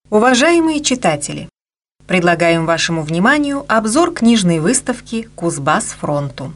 Уважаемые читатели, предлагаем вашему вниманию обзор книжной выставки «Кузбасс фронту».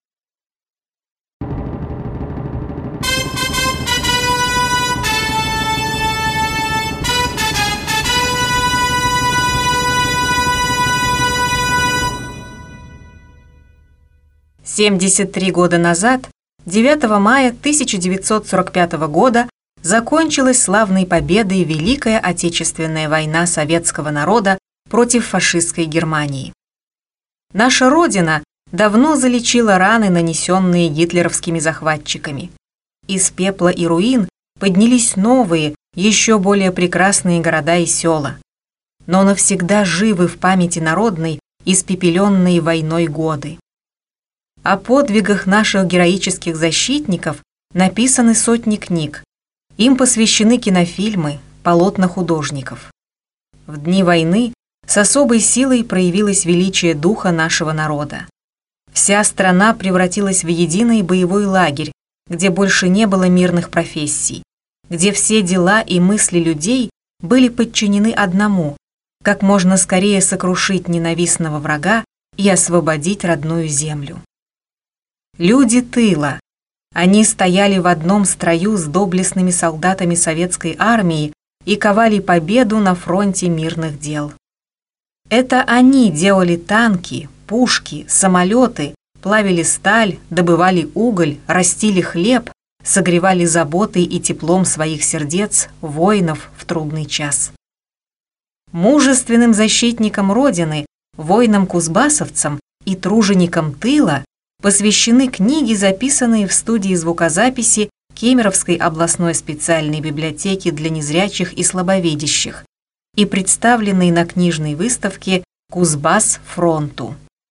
«73 года назад, 9 мая 1945 года, закончилась славной победой Великая Отечественная война советского народа против фашистской Германии. Наша Родина давно залечила раны, нанесенные гитлеровскими захватчиками. Из пепла и руин поднялись новые, еще более прекрасные города и села. Но навсегда живы в памяти народной испепеленные войной годы. О подвигах наших героических защитников написаны сотни книг. Им посвящены кинофильмы, полотна художников. В дни войны с особой силой проявилось величие духа нашего народа. Вся страна превратилась в единый боевой лагерь, где больше не было мирных профессий, где все дела и мысли людей были подчинены одному – как можно скорее сокрушить ненавистного врага и освободить родную землю. Люди тыла. Они стояли в одном строю с доблестными солдатами советской армии и ковали победу на фронте мирных дел. Это они делали танки, пушки, самолеты, плавили сталь, добывали уголь, растили хлеб, согревали заботой и теплом своих сердец воинов в трудный час. Мужественным защитникам Родины, воинам-кузбассовцам и труженикам тыла посвящены книги, записанные в студии звукозаписи Кемеровской областной специальной библиотеки для незрячих и слабовидящих и представленные на книжной выставке «Кузбасс фронту».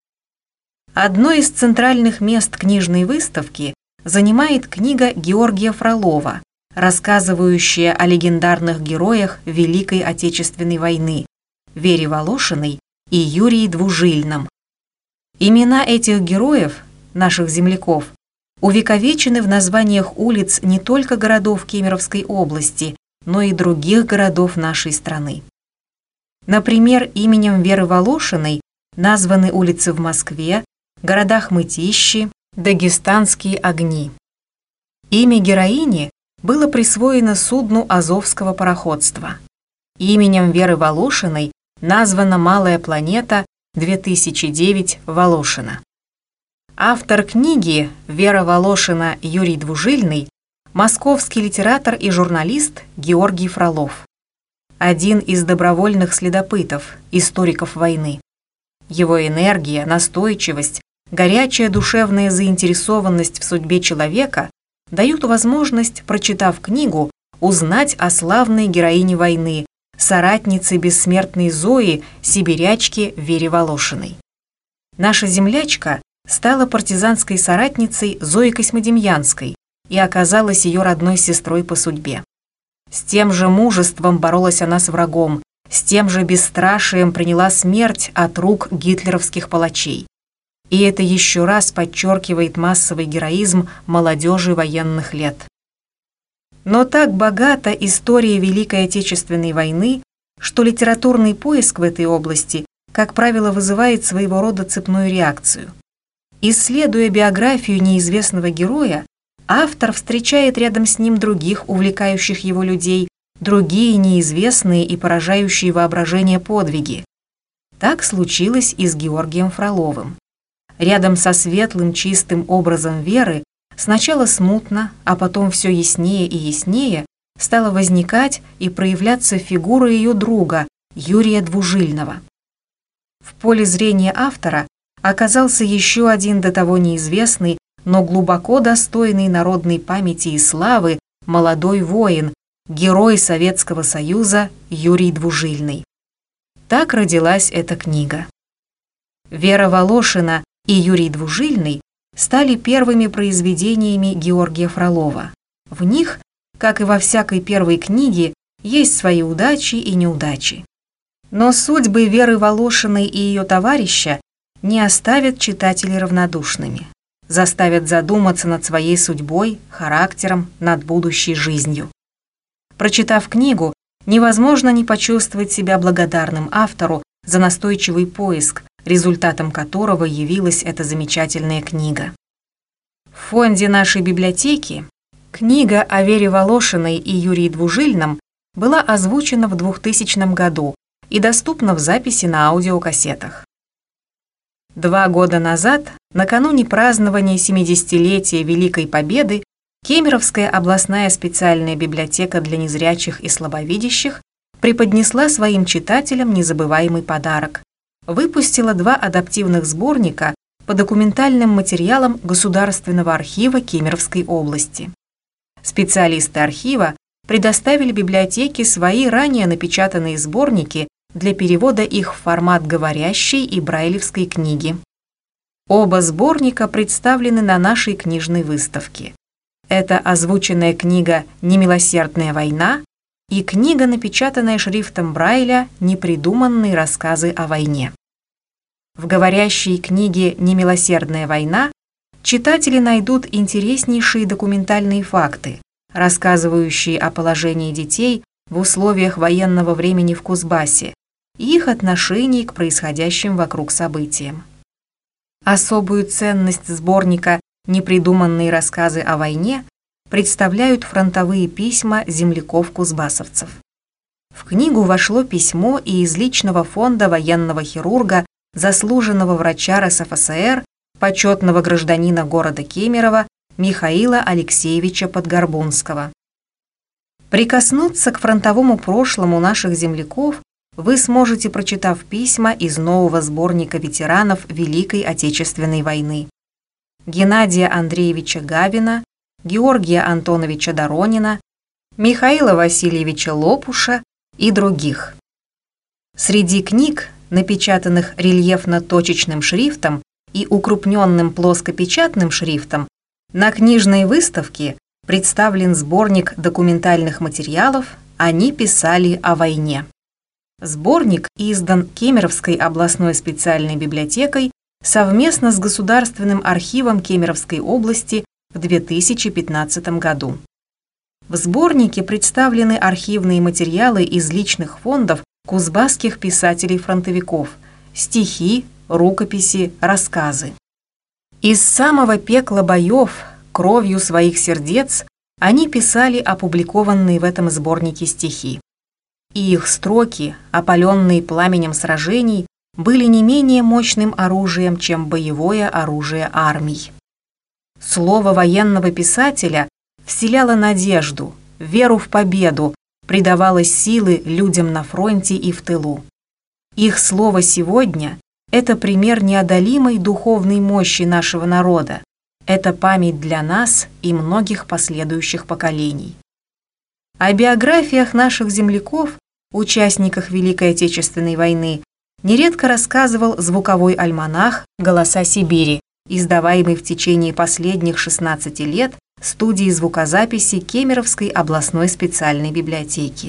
Одно из центральных мест книжной выставки занимает книга Георгия Фролова, рассказывающая о легендарных героях Великой Отечественной войны Вере Волошиной и Юрии Двужильном. Имена этих героев, наших земляков, увековечены в названиях улиц не только городов Кемеровской области, но и других городов нашей страны. Например, именем Веры Волошиной названы улицы в Москве, городах Мытищи, Дагестанские огни. Имя героини было присвоено судну Азовского пароходства. Именем Веры Волошиной названа малая планета 2009 Волошина. Автор книги Вера Волошина Юрий Двужильный – московский литератор и журналист Георгий Фролов. Один из добровольных следопытов, историков войны. Его энергия, настойчивость, горячая душевная заинтересованность в судьбе человека дают возможность, прочитав книгу, узнать о славной героине войны, соратнице бессмертной Зои, сибирячке Вере Волошиной. Наша землячка стала партизанской соратницей Зои Космодемьянской и оказалась ее родной сестрой по судьбе. С тем же мужеством боролась она с врагом, с тем же бесстрашием приняла смерть от рук гитлеровских палачей. И это еще раз подчеркивает массовый героизм молодежи военных лет. Но так богата история Великой Отечественной войны, что литературный поиск в этой области, как правило, вызывает своего рода цепную реакцию. Исследуя биографию неизвестного героя, автор встречает рядом с ним других увлекающих его людей, другие неизвестные и поражающие воображение подвиги. Так случилось и с Георгием Фроловым. Рядом со светлым, чистым образом Веры сначала смутно, а потом все яснее и яснее стала возникать и проявляться фигура ее друга, Юрия Двужильного. В поле зрения автора оказался еще один до того неизвестный, но глубоко достойный народной памяти и славы молодой воин, герой Советского Союза Юрий Двужильный. Так родилась эта книга. Вера Волошина и Юрий Двужильный стали первыми произведениями Георгия Фролова. В них, как и во всякой первой книге, есть свои удачи и неудачи. Но судьбы Веры Волошиной и ее товарища не оставят читателей равнодушными, заставят задуматься над своей судьбой, характером, над будущей жизнью. Прочитав книгу, невозможно не почувствовать себя благодарным автору за настойчивый поиск, результатом которого явилась эта замечательная книга. В фонде нашей библиотеки книга о Вере Волошиной и Юрии Двужильном была озвучена в 2000 году и доступна в записи на аудиокассетах. 2 года назад, накануне празднования 70-летия Великой Победы, Кемеровская областная специальная библиотека для незрячих и слабовидящих преподнесла своим читателям незабываемый подарок. Выпустила 2 адаптивных сборника по документальным материалам Государственного архива Кемеровской области. Специалисты архива предоставили библиотеке свои ранее напечатанные сборники для перевода их в формат говорящей и брайлевской книги. Оба сборника представлены на нашей книжной выставке. Это озвученная книга «Немилосердная война» и книга, напечатанная шрифтом Брайля «Непридуманные рассказы о войне». В говорящей книге «Немилосердная война» читатели найдут интереснейшие документальные факты, рассказывающие о положении детей в условиях военного времени в Кузбассе и их отношении к происходящим вокруг событиям. Особую ценность сборника «Непридуманные рассказы о войне» представляют фронтовые письма земляков-кузбассовцев. В книгу вошло письмо и из личного фонда военного хирурга, заслуженного врача РСФСР, почетного гражданина города Кемерово Михаила Алексеевича Подгорбунского. Прикоснуться к фронтовому прошлому наших земляков вы сможете, прочитав письма из нового сборника ветеранов Великой Отечественной войны. Геннадия Андреевича Гавина, Георгия Антоновича Доронина, Михаила Васильевича Лопуша и других. Среди книг, напечатанных рельефно-точечным шрифтом и укрупненным плоскопечатным шрифтом, на книжной выставке представлен сборник документальных материалов «Они писали о войне». Сборник издан Кемеровской областной специальной библиотекой совместно с Государственным архивом Кемеровской области в 2015 году. В сборнике представлены архивные материалы из личных фондов кузбасских писателей-фронтовиков, стихи, рукописи, рассказы. Из самого пекла боев, кровью своих сердец, они писали опубликованные в этом сборнике стихи. И их строки, опаленные пламенем сражений, были не менее мощным оружием, чем боевое оружие армий. Слово военного писателя вселяло надежду, веру в победу, придавало силы людям на фронте и в тылу. Их слово сегодня – это пример неодолимой духовной мощи нашего народа. Это память для нас и многих последующих поколений. О биографиях наших земляков, участниках Великой Отечественной войны, нередко рассказывал звуковой альманах «Голоса Сибири», издаваемый в течение последних 16 лет студией звукозаписи Кемеровской областной специальной библиотеки.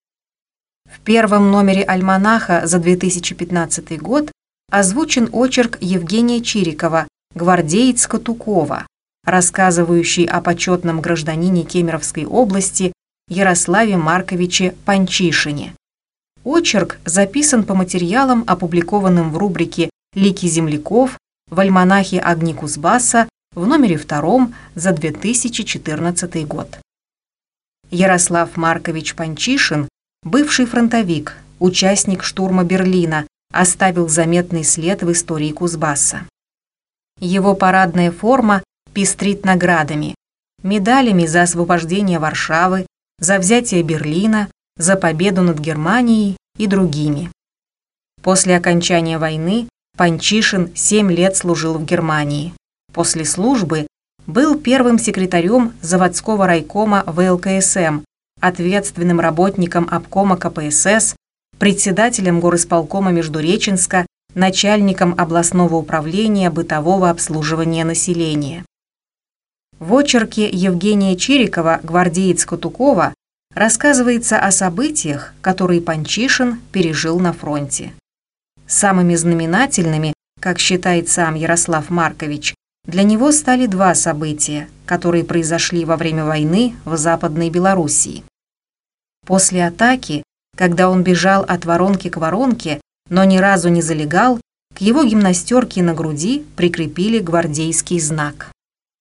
В первом номере альманаха за 2015 год озвучен очерк Евгения Чирикова «Гвардеец Катукова», рассказывающий о почетном гражданине Кемеровской области Ярославе Марковиче Панчишине. Очерк записан по материалам, опубликованным в рубрике «Лики земляков» в альманахе «Огни Кузбасса» в номере 2 за 2014 год. Ярослав Маркович Панчишин, бывший фронтовик, участник штурма Берлина, оставил заметный след в истории Кузбасса. Его парадная форма пестрит наградами, медалями за освобождение Варшавы, за взятие Берлина, за победу над Германией и другими. После окончания войны Панчишин 7 лет служил в Германии. После службы был первым секретарем заводского райкома ВЛКСМ, ответственным работником обкома КПСС, председателем горисполкома Междуреченска, начальником областного управления бытового обслуживания населения. В очерке Евгения Чирикова «Гвардеец Катукова» рассказывается о событиях, которые Панчишин пережил на фронте. Самыми знаменательными, как считает сам Ярослав Маркович, для него стали 2 события, которые произошли во время войны в Западной Белоруссии. После атаки, когда он бежал от воронки к воронке, но ни разу не залегал, к его гимнастерке на груди прикрепили гвардейский знак.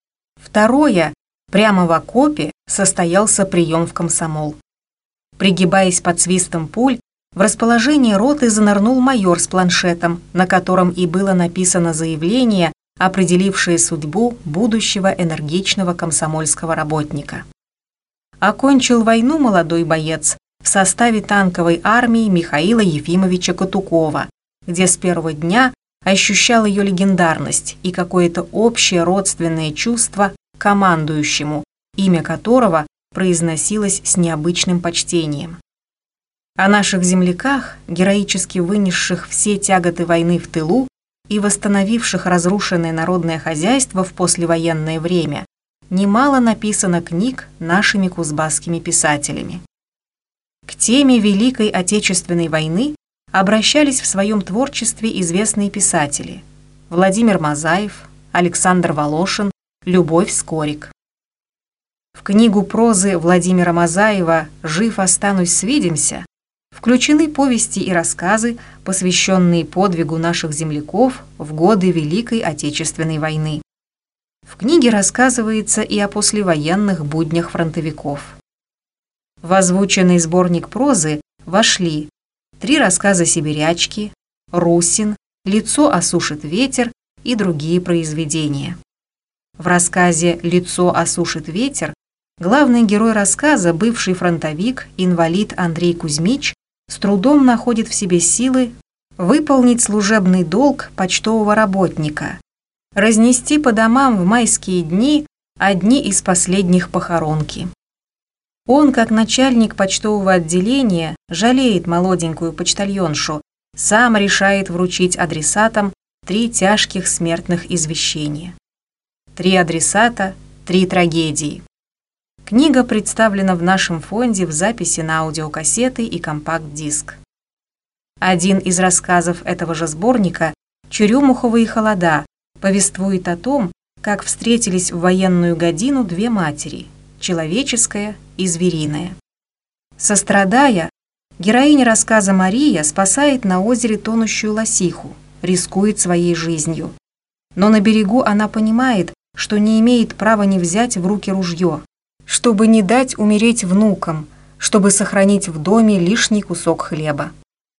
Второе, прямо в окопе состоялся прием в комсомол. Пригибаясь под свистом пуль, в расположение роты занырнул майор с планшетом, на котором и было написано заявление, определившее судьбу будущего энергичного комсомольского работника. Окончил войну молодой боец в составе танковой армии Михаила Ефимовича Катукова, где с первого дня ощущал ее легендарность и какое-то общее родственное чувство к командующему, имя которого произносилось с необычным почтением. О наших земляках, героически вынесших все тяготы войны в тылу и восстановивших разрушенное народное хозяйство в послевоенное время, немало написано книг нашими кузбасскими писателями. К теме Великой Отечественной войны обращались в своем творчестве известные писатели: Владимир Мазаев, Александр Волошин, Любовь Скорик. В книгу прозы Владимира Мазаева «Жив останусь, свидимся» включены повести и рассказы, посвященные подвигу наших земляков в годы Великой Отечественной войны. В книге рассказывается и о послевоенных буднях фронтовиков. В озвученный сборник прозы вошли 3 рассказа «Сибирячки», «Русин», «Лицо осушит ветер» и другие произведения. В рассказе «Лицо осушит ветер» главный герой рассказа, бывший фронтовик, инвалид Андрей Кузьмич, с трудом находит в себе силы выполнить служебный долг почтового работника, разнести по домам в майские дни одни из последних похоронки. Он, как начальник почтового отделения, жалеет молоденькую почтальоншу, сам решает вручить адресатам 3 тяжких смертных извещения. 3 адресата, 3 трагедии. Книга представлена в нашем фонде в записи на аудиокассеты и компакт-диск. Один из рассказов этого же сборника «Чурюмуховые холода» повествует о том, как встретились в военную годину 2 матери – человеческая и звериная. Сострадая, героиня рассказа Мария спасает на озере тонущую лосиху, рискует своей жизнью. Но на берегу она понимает, что не имеет права не взять в руки ружье, чтобы не дать умереть внукам, чтобы сохранить в доме лишний кусок хлеба.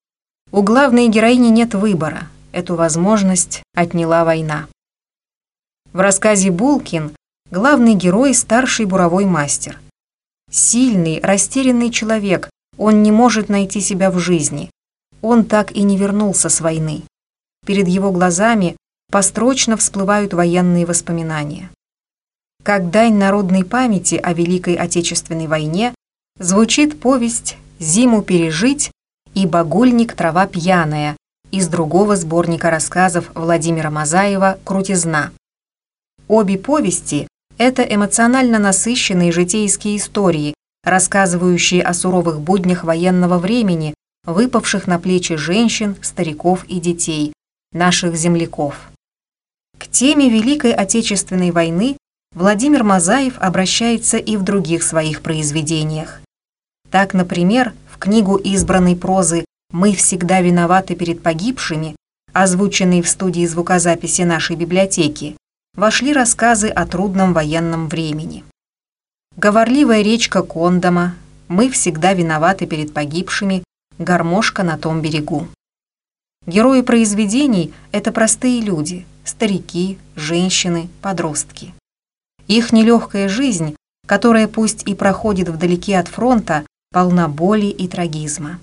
У главной героини нет выбора, эту возможность отняла война. В рассказе «Булкин» главный герой – старший буровой мастер. Сильный, растерянный человек, он не может найти себя в жизни. Он так и не вернулся с войны. Перед его глазами построчно всплывают военные воспоминания. Как дань народной памяти о Великой Отечественной войне звучит повесть «Зиму пережить» и «Багульник, трава пьяная» из другого сборника рассказов Владимира Мазаева «Крутизна». Обе повести – это эмоционально насыщенные житейские истории, рассказывающие о суровых буднях военного времени, выпавших на плечи женщин, стариков и детей, наших земляков. К теме Великой Отечественной войны Владимир Мазаев обращается и в других своих произведениях. Так, например, в книгу избранной прозы «Мы всегда виноваты перед погибшими», озвученной в студии звукозаписи нашей библиотеки, вошли рассказы о трудном военном времени. «Говорливая речка Кондома», «Мы всегда виноваты перед погибшими», «Гармошка на том берегу». Герои произведений – это простые люди, старики, женщины, подростки. Их нелегкая жизнь, которая пусть и проходит вдалеке от фронта, полна боли и трагизма.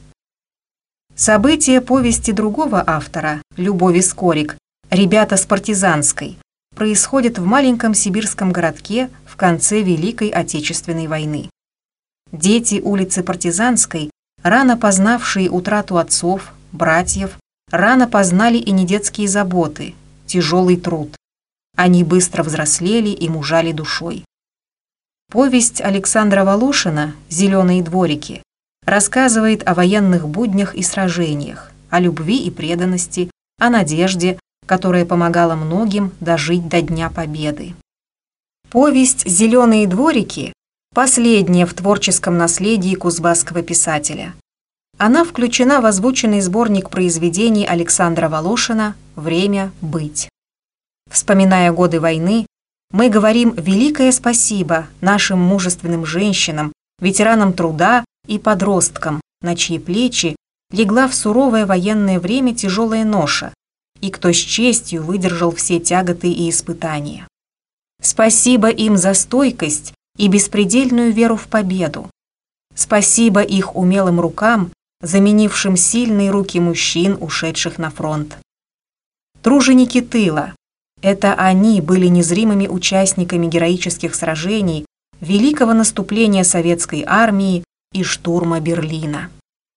События повести другого автора, Любови Скорик, «Ребята с партизанской», происходят в маленьком сибирском городке в конце Великой Отечественной войны. Дети улицы Партизанской, рано познавшие утрату отцов, братьев, рано познали и недетские заботы, тяжелый труд. Они быстро взрослели и мужали душой. Повесть Александра Волошина «Зеленые дворики» рассказывает о военных буднях и сражениях, о любви и преданности, о надежде, которая помогала многим дожить до Дня Победы. Повесть «Зеленые дворики» последняя в творческом наследии кузбасского писателя. Она включена в озвученный сборник произведений Александра Волошина «Время быть». Вспоминая годы войны, мы говорим великое спасибо нашим мужественным женщинам, ветеранам труда и подросткам, на чьи плечи легла в суровое военное время тяжелая ноша, и кто с честью выдержал все тяготы и испытания. Спасибо им за стойкость и беспредельную веру в победу. Спасибо их умелым рукам, заменившим сильные руки мужчин, ушедших на фронт. Труженики тыла. Это они были незримыми участниками героических сражений, великого наступления советской армии и штурма Берлина.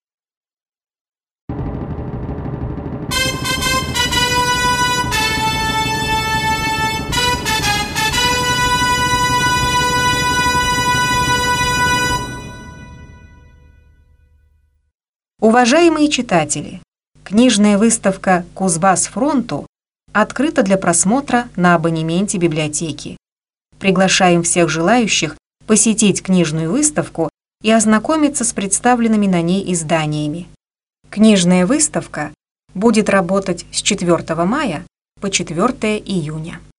Уважаемые читатели, книжная выставка «Кузбасс фронту» открыта для просмотра на абонементе библиотеки. Приглашаем всех желающих посетить книжную выставку и ознакомиться с представленными на ней изданиями. Книжная выставка будет работать с 4 мая по 4 июня.